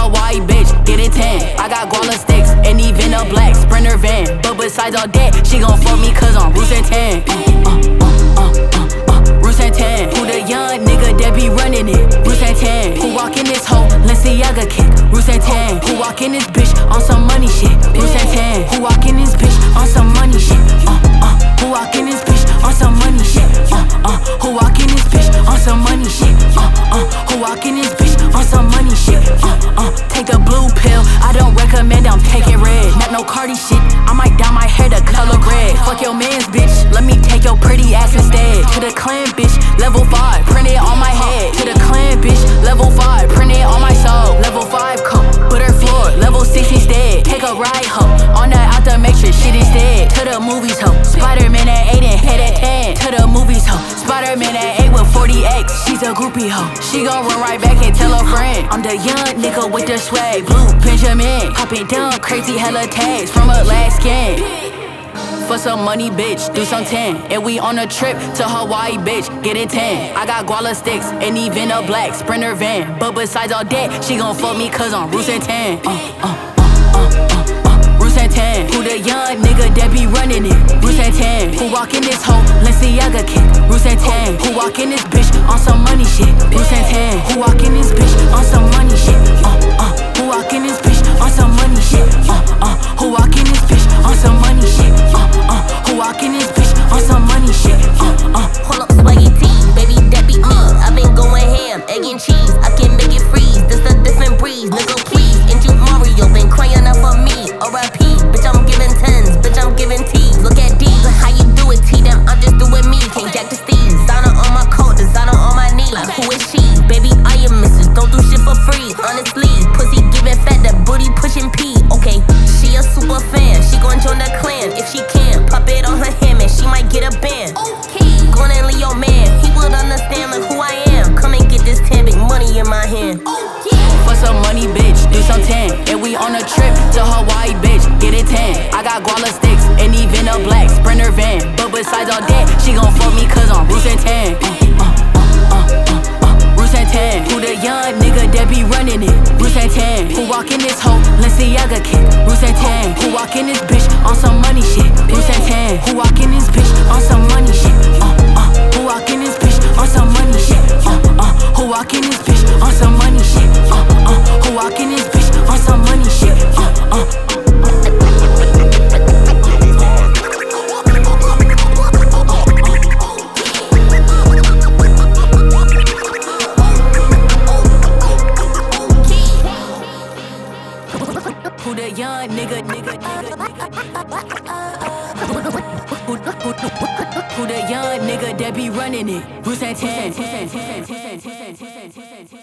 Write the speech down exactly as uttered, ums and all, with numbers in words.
Hawaii, bitch, get it tan. I got guala sticks and even a black Sprinter van. But besides all that, she gon' fuck me cause I'm Rouge and Tan. Uh, uh, uh, uh, uh, uh, Rouge and Tan. Who the young nigga that be running it? Rouge and Tan. Who walk in this hoe? Lenciaga kick. Rouge and Tan. Who walk in this bitch on some money shit? Rouge and Tan. Who walk in this bitch on some money shit? Uh, uh, who walk in this bitch on some money shit? Uh, uh, who walk in this bitch on some money shit? Uh, uh, who walk in this bitch on some money shit? Uh, uh, take the blue pill, I don't recommend, I'm taking red. Not no Cardi shit, I might dye my hair the color red. Fuck your mans, bitch, let me take your pretty ass instead. To the clan, bitch, level five, print it on my head. To the clan, bitch, level five, print it on my soul. Level five coat, put her floor, level six instead. Take a ride, ho, on the out the matrix, shit is dead. To the movies, ho, Spider-Man at eight and head at ten. To the movies, ho, Spider-Man at eight with forty X. She's a groupie, ho, she gon' run right back and tell her friend. I'm the young nigga with the swag, blue Benjamin. Hopping down crazy hella tags from a last skin. For some money, bitch, do some ten. And we on a trip to Hawaii, bitch, get it tan. I got guala sticks and even a black Sprinter van. But besides all that, she gon' fuck me cause I'm Rouge and Tan. Uh, uh, uh, uh, uh, uh, Rouge and Tan. Who the young nigga that be running it? Rouge and Tan. Who walk in this hoe? Lenciaga kick. Rouge and Tan. Who walk in this bitch on some money shit? Rouge and Tan. Who walk in this bitch on some money shit? Uh, uh, who walk in this bitch on some money shit? Uh, uh, who walk in this bitch on some money shit? Uh, uh, who walk in this bitch on some money shit? Uh, uh. Hold up, swaggy T, baby, that be me. I been going ham, egg and cheese. I can make it freeze. This a different breeze, nigga, please. Injure Mario, been crying out for me. R I P, bitch, I'm giving tens, bitch, I'm giving T's. Look at these, how you do it, T? Them, I'm just doing me. Can't jack the steez. Designer on my coat, designer on my knee. Like, who is she? Baby, I am missus. Don't do shit for free. Honestly, pussy giving fat, that booty pushing P. Okay, she a super fan. She gon' join the clan if she can. Pop it on her hand, man, she might get a band. Okay, gonna leave your man. He would understand like who I am. Come and get this ten, big money in my hand. Okay. For some money, bitch, do some tan. And we on a trip to Hawaii, bitch, get it tan. I got guala sticks and even a black Sprinter van. But besides all that, she gon' fuck me cause I'm Rouge and Tan. Uh, uh, uh, uh, uh, uh, Rouge and Tan. Who the young nigga that be running it? Rouge and Tan. Who walk in this hoe? Lenciaga kick. Rouge and Tan. Who walk in this bitch on some money shit? Rouge and Tan. Who walk in this bitch on some money shit? Uh, uh, who walk in this bitch on some money shit? Uh, uh, who walk in this bitch on some money shit? Uh, uh, who walk in this bitch on some money shit? Uh, uh. Who the young nigga, nigga, nigga, nigga, who, who, who the young nigga that be running it? Rouge and Tan.